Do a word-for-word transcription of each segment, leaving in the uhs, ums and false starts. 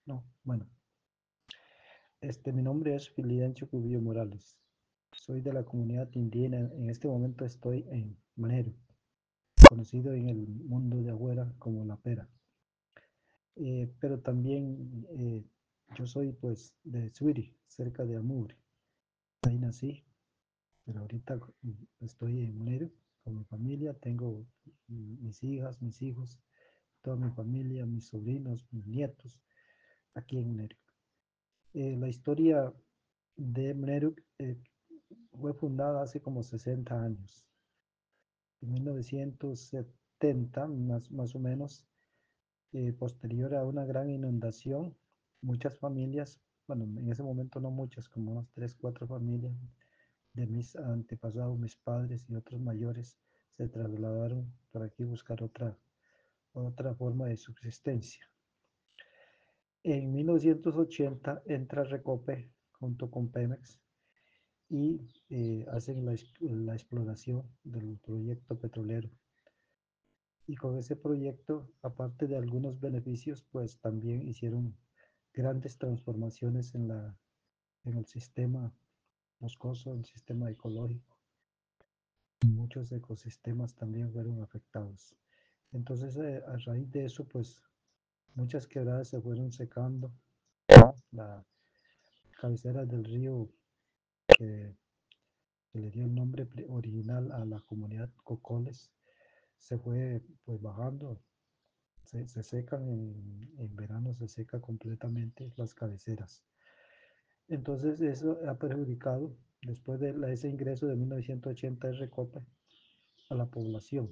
No, bueno, este, mi nombre es Filidencio Cubillo Morales. Soy de la comunidad indígena. En este momento estoy en Manero, conocido en el mundo de afuera como La Pera. Eh, pero también eh, yo soy pues de Suiri, cerca de Amure. Ahí nací, pero ahorita estoy en Manero con mi familia. Tengo mis hijas, mis hijos, toda mi familia, mis sobrinos, mis nietos, aquí en Manero. Eh, la historia de Mneruk eh, fue fundada hace como sesenta años. En mil novecientos setenta, más, más o menos, eh, posterior a una gran inundación, muchas familias, bueno, en ese momento no muchas, como unas tres, cuatro familias de mis antepasados, mis padres y otros mayores, se trasladaron para aquí buscar otra, otra forma de subsistencia. En mil novecientos ochenta entra Recope junto con Pemex y eh, hacen la, la, exploración del proyecto petrolero. Y con ese proyecto, aparte de algunos beneficios, pues también hicieron grandes transformaciones en, la, en el sistema boscoso, el sistema ecológico. Muchos ecosistemas también fueron afectados. Entonces, eh, a raíz de eso, pues muchas quebradas se fueron secando. La cabecera del río que, que le dio el nombre original a la comunidad Cocoles se fue pues bajando, se, se secan en, en, verano, se seca completamente las cabeceras. Entonces eso ha perjudicado, después de la, ese ingreso de mil novecientos ochenta de Recope, a la población.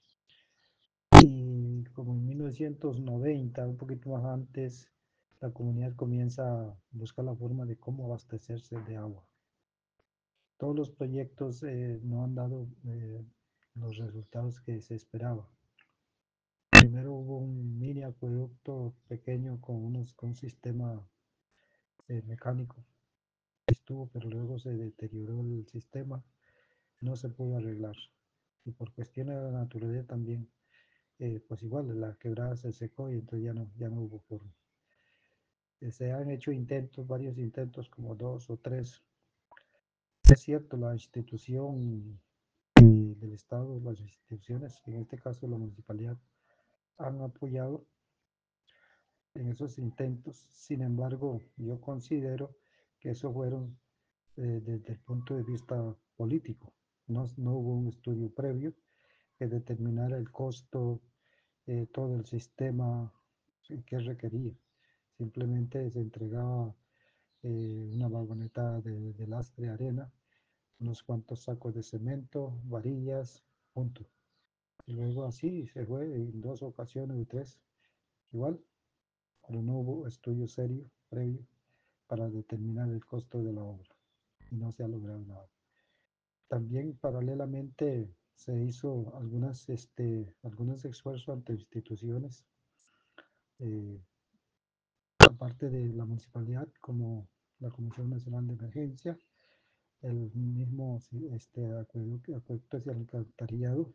Y como en mil novecientos noventa, un poquito más antes, la comunidad comienza a buscar la forma de cómo abastecerse de agua. Todos los proyectos eh, no han dado eh, los resultados que se esperaba. Primero hubo un mini acueducto pequeño con, unos, con un sistema eh, mecánico. Estuvo, pero luego se deterioró el sistema, no se pudo arreglar. Y por cuestiones de la naturaleza también, eh, pues igual la quebrada se secó y entonces ya no, ya no hubo forma. Eh, se han hecho intentos, varios intentos, como dos o tres. Es cierto, la institución eh, del Estado, las instituciones, en este caso la municipalidad, han apoyado en esos intentos. Sin embargo, yo considero que eso fueron eh, desde el punto de vista político. No, no hubo un estudio previo que determinara el costo, eh, todo el sistema que requería. Simplemente se entregaba eh, una vagoneta de, de lastre, arena, unos cuantos sacos de cemento, varillas, punto. Y luego así se fue en dos ocasiones o tres, igual, pero no hubo estudio serio previo para determinar el costo de la obra y no se ha logrado nada. También paralelamente se hizo algunas, este, algunos esfuerzos ante instituciones, eh, aparte de la municipalidad, como la Comisión Nacional de Emergencia, el mismo este, acueducto, acueducto y alcantarillado.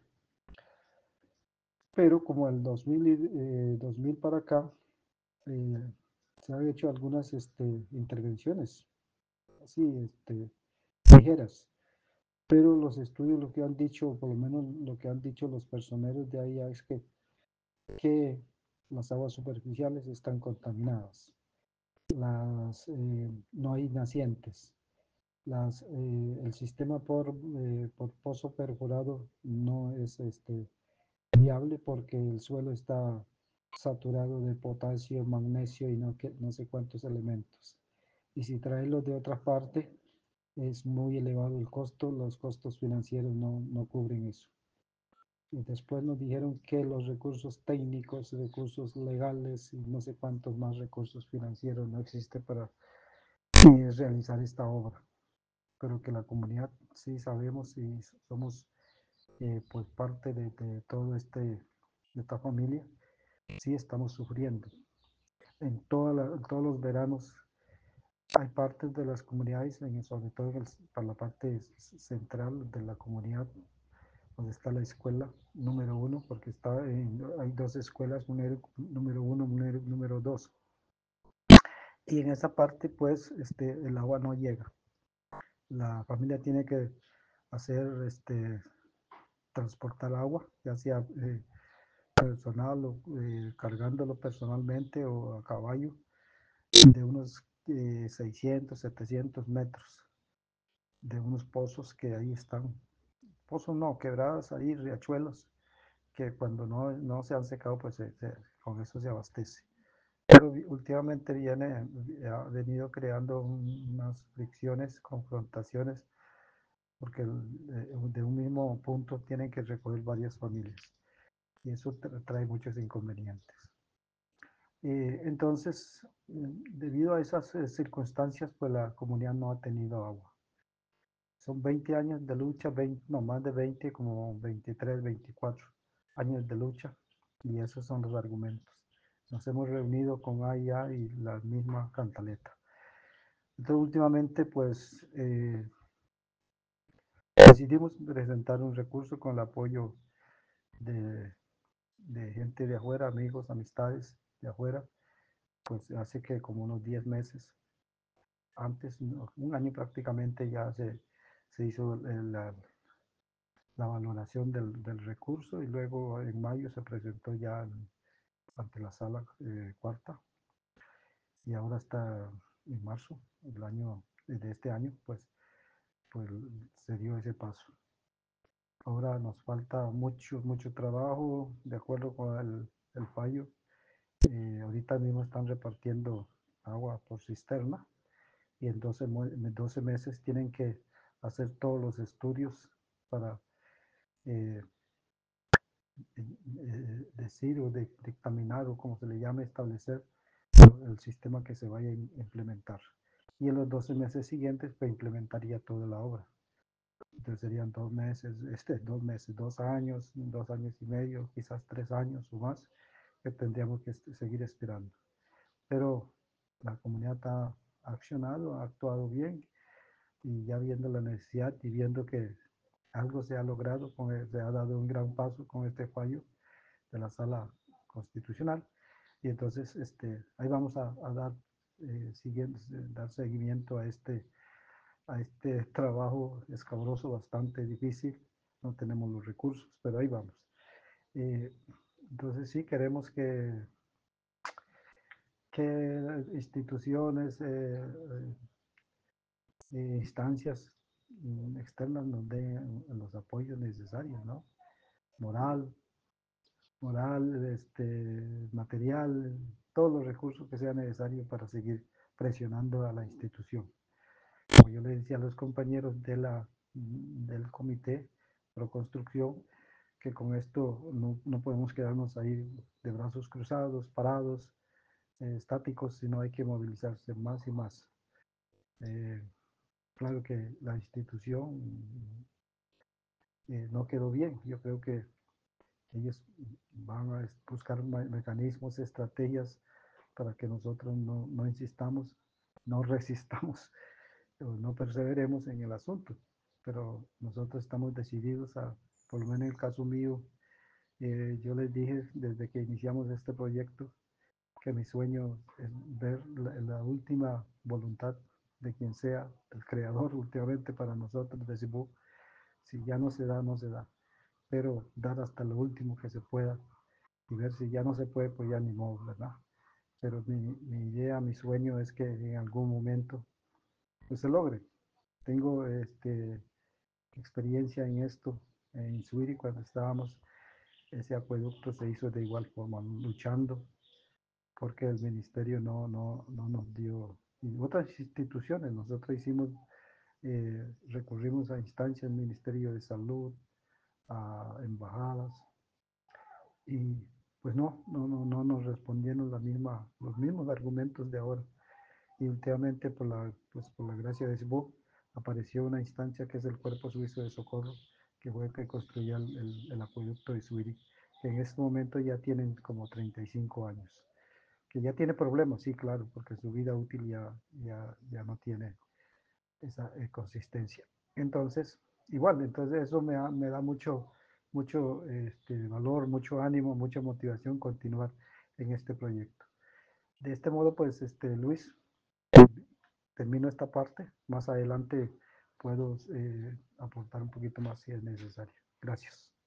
Pero como el dos mil, eh, dos mil para acá, eh, se han hecho algunas este, intervenciones, así, este, ligeras, pero los estudios lo que han dicho, por lo menos lo que han dicho los personeros de ahí es que, que las aguas superficiales están contaminadas, las, eh, no hay nacientes, las, eh, el sistema por, eh, por pozo perforado no es este, viable porque el suelo está saturado de potasio, magnesio y no, que, no sé cuántos elementos. Y si traerlos de otra parte, es muy elevado el costo, los costos financieros no, no cubren eso. Y después nos dijeron que los recursos técnicos, recursos legales y no sé cuántos más recursos financieros no existen para eh, realizar esta obra. Pero que la comunidad sí sabemos y somos eh, pues parte de, de todo este, de esta familia, sí estamos sufriendo. En, toda la, en todos los veranos hay partes de las comunidades, en, sobre todo en el, para la parte central de la comunidad, donde está la escuela número uno, porque está en, hay dos escuelas, número, número uno, número, número dos. y en esa parte pues este, el agua no llega. La familia tiene que hacer, este, transportar agua, ya sea eh, personal o eh, cargándolo personalmente o a caballo, de unos eh, seiscientos, setecientos metros, de unos pozos que ahí están. Pozos no, quebradas ahí, riachuelos, que cuando no, no se han secado, pues se, se, con eso se abastece. Pero últimamente viene, ha venido creando unas fricciones, confrontaciones, porque de un mismo punto tienen que recoger varias familias y eso trae muchos inconvenientes. Eh, entonces, debido a esas eh, circunstancias, pues la comunidad no ha tenido agua. Son veinte años de lucha, veinte, no más de veinte, como veintitrés, veinticuatro años de lucha, y esos son los argumentos. Nos hemos reunido con A I A y la misma cantaleta. Entonces, últimamente, pues, eh, decidimos presentar un recurso con el apoyo de, de gente de afuera, amigos, amistades de afuera, pues hace que como unos diez meses antes, un año prácticamente, ya se, se hizo la, la valoración del, del, recurso y luego en mayo se presentó ya ante la sala eh, cuarta y ahora está en marzo del año, de este año, pues, pues se dio ese paso. Ahora nos falta mucho, mucho trabajo de acuerdo con el, el fallo. Eh, ahorita mismo están repartiendo agua por cisterna y en doce, doce meses tienen que hacer todos los estudios para eh, eh, decir o de, dictaminar o como se le llame, establecer el sistema que se vaya a implementar. Y en los doce meses siguientes pues implementaría toda la obra. Entonces serían dos meses, este, dos meses, dos años, dos años y medio, quizás tres años o más, que tendríamos que seguir esperando. Pero la comunidad ha accionado, ha actuado bien, y ya viendo la necesidad y viendo que algo se ha logrado, con el, se ha dado un gran paso con este fallo de la sala constitucional, y entonces este, ahí vamos a, a dar, eh, siguiendo, dar seguimiento a este, a este trabajo escabroso, bastante difícil. No tenemos los recursos, pero ahí vamos. Eh, entonces sí queremos que, que instituciones, eh, eh, instancias mm, externas nos den los apoyos necesarios, ¿no? Moral, moral, este, material, todos los recursos que sean necesarios para seguir presionando a la institución. Como yo le decía a los compañeros de la, del comité pro construcción, que con esto no, no podemos quedarnos ahí de brazos cruzados, parados, eh, estáticos, sino hay que movilizarse más y más. Eh, claro que la institución eh, no quedó bien. Yo creo que ellos van a buscar mecanismos, estrategias para que nosotros no, no insistamos, no resistamos o no perseveremos en el asunto. Pero nosotros estamos decididos a, por lo menos en el caso mío, eh, yo les dije desde que iniciamos este proyecto que mi sueño es ver la, la última voluntad de quien sea el creador últimamente para nosotros de Cibú. Si ya no se da, no se da, pero dar hasta lo último que se pueda y ver si ya no se puede, pues ya ni modo, ¿verdad? Pero mi, mi idea, mi sueño es que en algún momento pues se logre. Tengo este, experiencia en esto en Suiri cuando estábamos, ese acueducto se hizo de igual forma, luchando porque el ministerio no, no, no nos dio, y otras instituciones, nosotros hicimos, eh, recurrimos a instancias, Ministerio de Salud, a embajadas, y pues no, no, no, no nos respondieron la misma, los mismos argumentos de ahora. Y últimamente, por la, pues, por la gracia de SBO, apareció una instancia que es el Cuerpo Suizo de Socorro, que fue el que construyó el, el, el acueducto de Suiri, que en este momento ya tienen como treinta y cinco años. Que ya tiene problemas, sí, claro, porque su vida útil ya, ya, ya no tiene esa eh, consistencia. Entonces, igual, entonces eso me, da, me da mucho, mucho este, valor, mucho ánimo, mucha motivación continuar en este proyecto. De este modo, pues, este, Luis, termino esta parte. Más adelante puedo eh, aportar un poquito más si es necesario. Gracias.